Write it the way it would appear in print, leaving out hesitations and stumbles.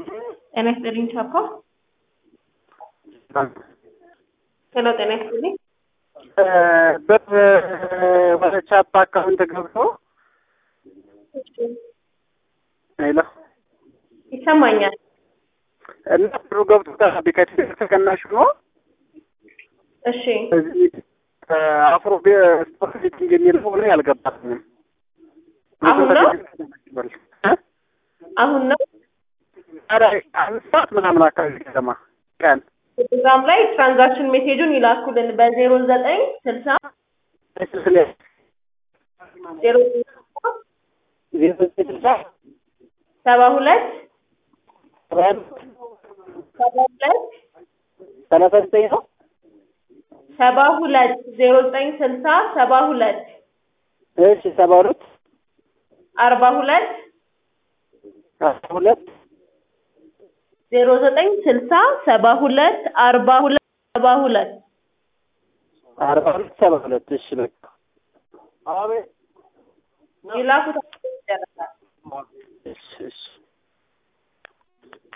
ጤና ይስጥልኝ ቻፓ። ሄሎ ጤና ይስጥልኝ። ብር ወደ ቻፓ አካውንት ገብቶ ሄሎ ይሰማኛል። እና ብሩ ገብቶ ከቢከት ተቀናሽ ነው። እሺ እዚህ አፍሮ ስፖርት ፊቲንግ የሚለው ነው ያልገባኝም። አሁን ነው አሁን ነው አረ አንሳት ምናምን አካባቢ ከተማ ቀን ፕሮግራም ላይ ትራንዛክሽን ሜሴጁን ይላኩልን በ0960 72 እሺ 72 42 42 0960 72 42 42 እሺ በቃ ይላኩት። እሺ